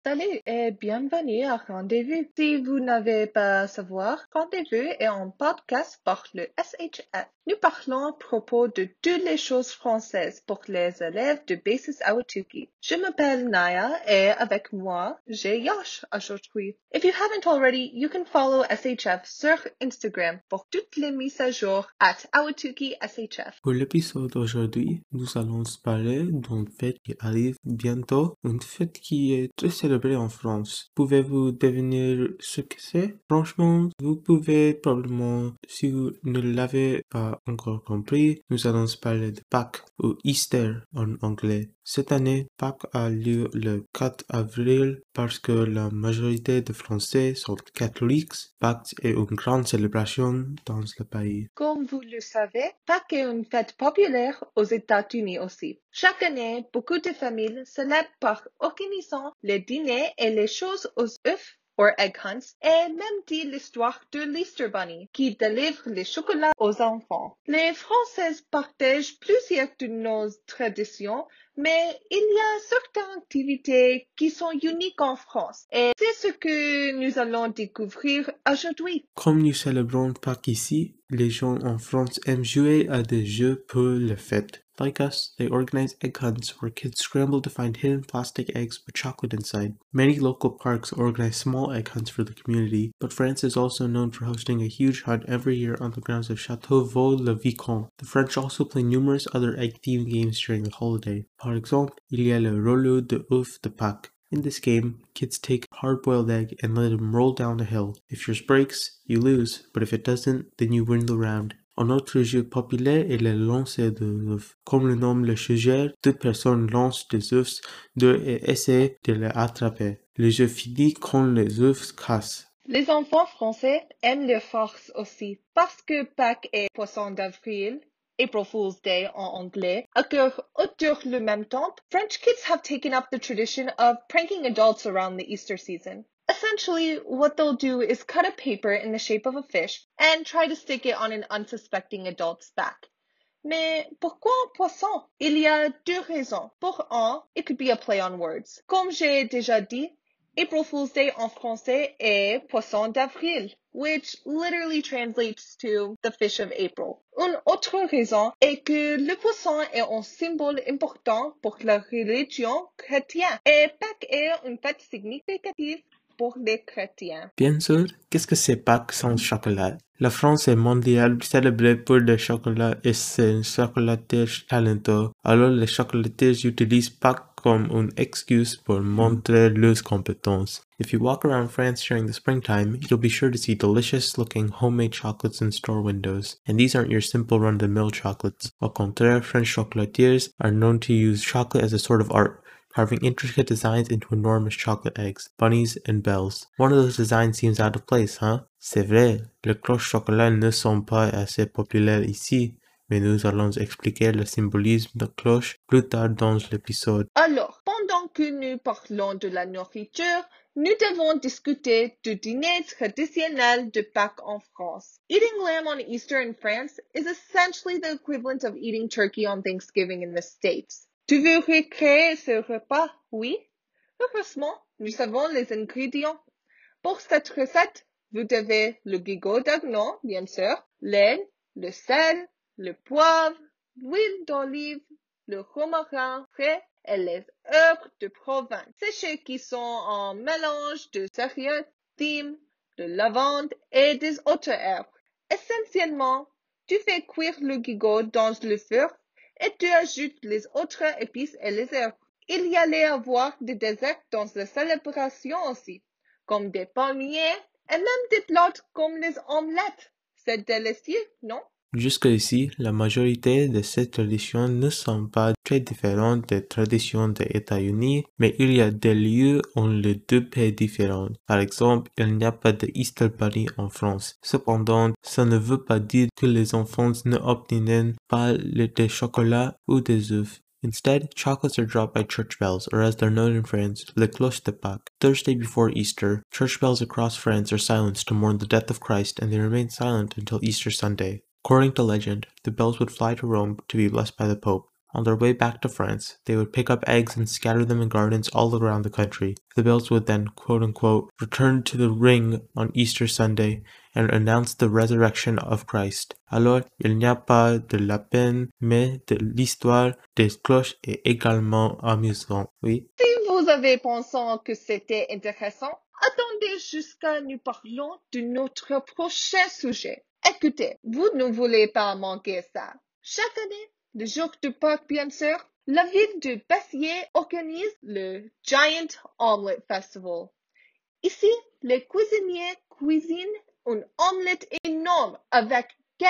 Salut et bienvenue à Rendez-vous. Si vous n'avez pas à savoir, Rendez-vous est un podcast par le SHF. Nous parlons à propos de toutes les choses françaises pour les élèves de Basis Awatuki. Je m'appelle Naya et avec moi, j'ai Yash aujourd'hui. If you haven't already, you can follow SHF sur Instagram pour toutes les mises à jour at Awatuki SHF. Pour l'épisode d'aujourd'hui, nous allons parler d'une fête qui arrive bientôt, une fête qui est très célébrée en France. Pouvez-vous deviner ce que c'est? Franchement, vous pouvez probablement, si vous ne l'avez pas encore compris, nous allons parler de Pâques ou Easter en anglais. Cette année, Pâques a lieu le 4 avril parce que la majorité des Français sont catholiques. Pâques est une grande célébration dans le pays. Comme vous le savez, Pâques est une fête populaire aux États-Unis aussi. Chaque année, beaucoup de familles célèbrent par organisant les dîners et les choses aux œufs ou egg hunts et même dit l'histoire de l'Easter Bunny qui délivre les chocolats aux enfants. Les Françaises partagent plusieurs de nos traditions, mais il y a certaines activités qui sont uniques en France et c'est ce que nous allons découvrir aujourd'hui. Comme nous célébrons Pâques ici, les gens en France aiment jouer à des jeux pour la fête. Like us, they organize egg hunts where kids scramble to find hidden plastic eggs with chocolate inside. Many local parks organize small egg hunts for the community, but France is also known for hosting a huge hunt every year on the grounds of Château Vaux-le-Vicomte. The French also play numerous other egg-themed games during the holiday. Par exemple, il y a le rouleau de œuf de Pâques. In this game, kids take a hard-boiled egg and let them roll down a hill. If yours breaks, you lose, but if it doesn't, then you win the round. Un autre jeu populaire est le lancer d'œufs. Comme le nom le suggère, deux personnes lancent des œufs et essaient de les attraper. Le jeu finit quand les œufs cassent. Les enfants français aiment les farces aussi, parce que Pâques est Poisson d'avril, April Fool's Day en anglais, occur autour le même temps. French kids have taken up the tradition of pranking adults around the Easter season. Essentially, what they'll do is cut a paper in the shape of a fish and try to stick it on an unsuspecting adult's back. Mais pourquoi un poisson? Il y a deux raisons. Pour un, it could be a play on words. Comme j'ai déjà dit, April Fool's Day en français est Poisson d'avril, which literally translates to the fish of April. Une autre raison est que le poisson est un symbole important pour la religion chrétienne et Pâques est une fête significative pour les chrétiens. Bien sûr, qu'est-ce que c'est Pâques sans chocolat? La France est mondiale célébrée pour le chocolat et c'est un chocolatier talentueux. Alors les chocolatiers utilisent Pâques comme une excuse pour montrer leurs compétences. If you walk around France during the springtime, you'll be sure to see delicious looking homemade chocolates in store windows. And these aren't your simple run-of-the-mill chocolates. Au contraire, French chocolatiers are known to use chocolate as a sort of art, carving intricate designs into enormous chocolate eggs, bunnies, and bells. One of those designs seems out of place, huh? C'est vrai, les cloches chocolat ne sont pas assez populaires ici, mais nous allons expliquer le symbolisme de cloche plus tard dans l'épisode. Alors, pendant que nous parlons de la nourriture, nous devons discuter du dîner traditionnel de Pâques en France. Eating lamb on Easter in France is essentially the equivalent of eating turkey on Thanksgiving in the States. Tu veux recréer ce repas? Oui. Heureusement, nous savons les ingrédients. Pour cette recette, vous devez le gigot d'agneau, bien sûr, l'ail, le sel, le poivre, l'huile d'olive, le romarin frais et les herbes de province séchées qui sont un mélange de céréales, thym, de lavande et des autres herbes. Essentiellement, tu fais cuire le gigot dans le four et tu ajoutes les autres épices et les herbes. Il y allait avoir des desserts dans la célébration aussi, comme des palmiers et même des plats comme les omelettes. C'est délicieux, non? Jusqu'ici, la majorité de ces traditions ne sont pas très différentes des traditions des États-Unis, mais il y a des lieux où les deux pays différents. Par exemple, il n'y a pas de Easter Bunny en France. Cependant, ça ne veut pas dire que les enfants ne obtiennent pas des chocolats ou des œufs. Instead, chocolates are dropped by church bells, or as they're known in France, les cloches de Pâques. Thursday before Easter, church bells across France are silenced to mourn the death of Christ, and they remain silent until Easter Sunday. According to legend, the bells would fly to Rome to be blessed by the Pope. On their way back to France, they would pick up eggs and scatter them in gardens all around the country. The bells would then, quote-unquote, return to the ring on Easter Sunday and announce the resurrection of Christ. Alors, il n'y a pas de lapin, mais de l'histoire des cloches est également amusante. Oui. Si vous avez pensé que c'était intéressant, attendez jusqu'à nous parlons de notre prochain sujet. Écoutez, vous ne voulez pas manquer ça. Chaque année, le jour de Pâques, bien sûr, la ville de Bassier organise le Giant Omelette Festival. Ici, les cuisiniers cuisinent une omelette énorme avec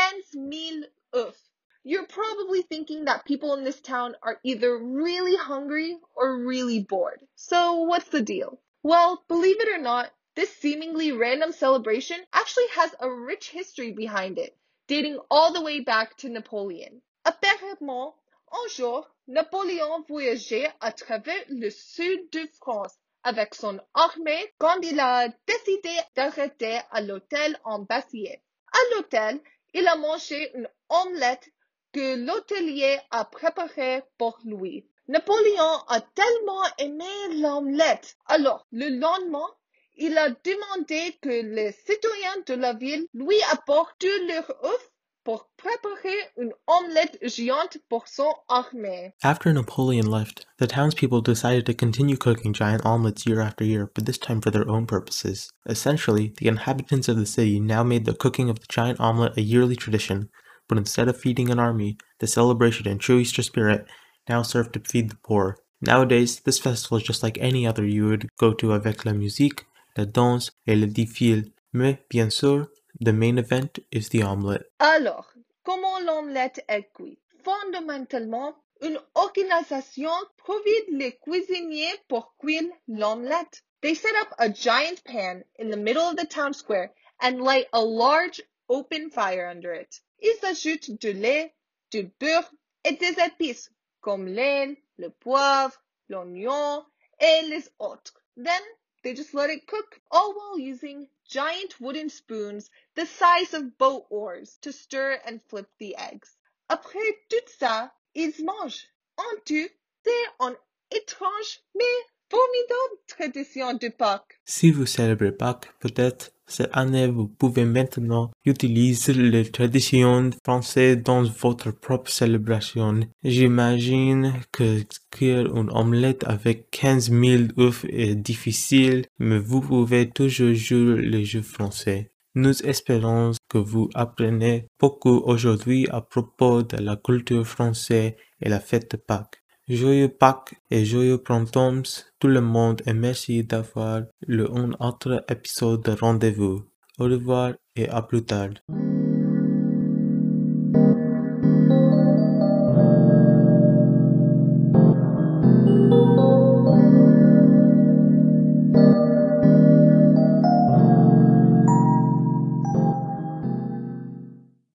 15,000 œufs. You're probably thinking that people in this town are either really hungry or really bored. So what's the deal? Well, believe it or not, this seemingly random celebration actually has a rich history behind it, dating all the way back to Napoleon. Apparemment, un jour, Napoléon voyageait à travers le sud de France avec son armée quand il a décidé d'arrêter à l'hôtel en Bassier. À l'hôtel, il a mangé une omelette que l'hôtelier a préparée pour lui. Napoléon a tellement aimé l'omelette. Alors, le lendemain, il a demandé que les citoyens de la ville lui apportent tous leurs œufs pour préparer une omelette géante pour son armée. After Napoleon left, the townspeople decided to continue cooking giant omelets year after year, but this time for their own purposes. Essentially, the inhabitants of the city now made the cooking of the giant omelet a yearly tradition, but instead of feeding an army, the celebration in true Easter spirit now served to feed the poor. Nowadays, this festival is just like any other you would go to avec la musique, la danse et le défilé, mais bien sûr, the main event is the omelette. Alors, comment l'omelette est cuite? Fondamentalement, une organisation provide les cuisiniers pour cuire l'omelette. They set up a giant pan in the middle of the town square and light a large open fire under it. Ils ajoutent du lait, du beurre et des épices comme l'ail, le poivre, l'oignon et les autres. Then they just let it cook, all while using giant wooden spoons the size of boat oars to stir and flip the eggs. Après tout ça, ils mangent. En tout, c'est une étrange mais formidable tradition de Pâques. Si vous célébrez Pâques, peut-être cette année vous pouvez maintenant utiliser les traditions françaises dans votre propre célébration. J'imagine que cuire une omelette avec 15,000 œufs est difficile, mais vous pouvez toujours jouer les jeux français. Nous espérons que vous apprenez beaucoup aujourd'hui à propos de la culture française et la fête de Pâques. Joyeux Pâques et joyeux printemps tout le monde et merci d'avoir un autre épisode de Rendez-vous. Au revoir et à plus tard.